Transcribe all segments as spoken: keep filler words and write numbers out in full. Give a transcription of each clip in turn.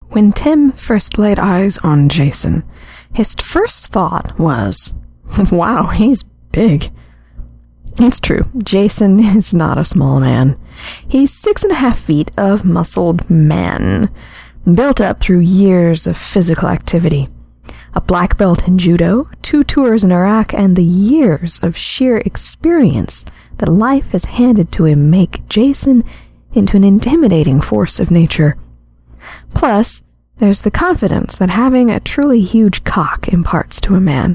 When Tim first laid eyes on Jason, his first thought was, wow, he's big. It's true, Jason is not a small man. He's six and a half feet of muscled man, built up through years of physical activity. A black belt in judo, two tours in Iraq, and the years of sheer experience that life has handed to him make Jason into an intimidating force of nature. Plus, there's the confidence that having a truly huge cock imparts to a man.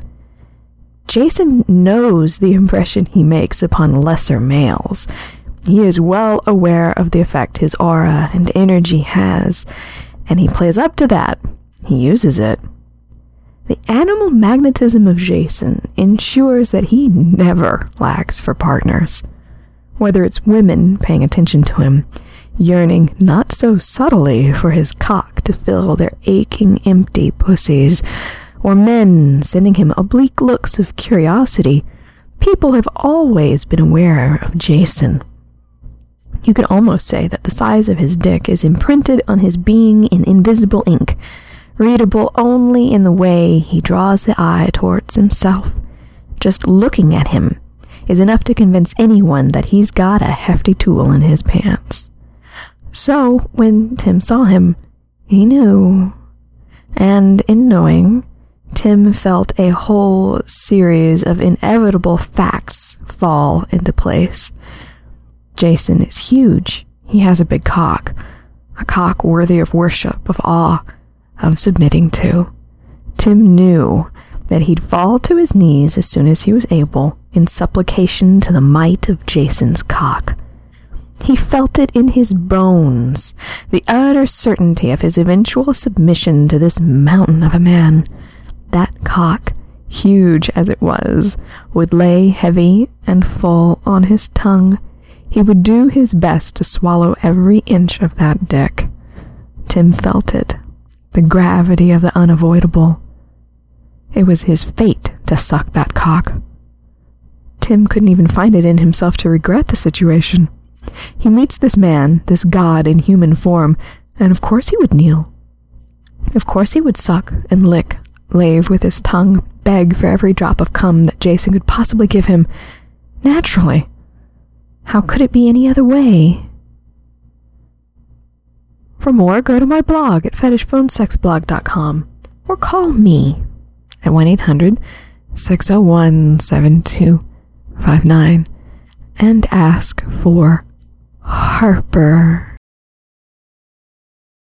Jason knows the impression he makes upon lesser males. He is well aware of the effect his aura and energy has, and he plays up to that. He uses it. The animal magnetism of Jason ensures that he never lacks for partners. Whether it's women paying attention to him, yearning not so subtly for his cock to fill their aching, empty pussies, or men sending him oblique looks of curiosity, people have always been aware of Jason. You could almost say that the size of his dick is imprinted on his being in invisible ink, readable only in the way he draws the eye towards himself. Just looking at him is enough to convince anyone that he's got a hefty tool in his pants. So, when Tim saw him, he knew. And in knowing, Tim felt a whole series of inevitable facts fall into place. Jason is huge. He has a big cock. A cock worthy of worship, of awe, of submitting to. Tim knew that he'd fall to his knees as soon as he was able in supplication to the might of Jason's cock. He felt it in his bones, the utter certainty of his eventual submission to this mountain of a man. That cock, huge as it was, would lay heavy and full on his tongue. He would do his best to swallow every inch of that dick. Tim felt it, the gravity of the unavoidable. It was his fate to suck that cock. Tim couldn't even find it in himself to regret the situation. He meets this man, this god in human form, and of course he would kneel. Of course he would suck and lick, lave with his tongue, beg for every drop of cum that Jason could possibly give him. Naturally. How could it be any other way? For more, go to my blog at fetish phone sex blog dot com or call me at one eight hundred, six oh one, seven two five nine and ask for Harper.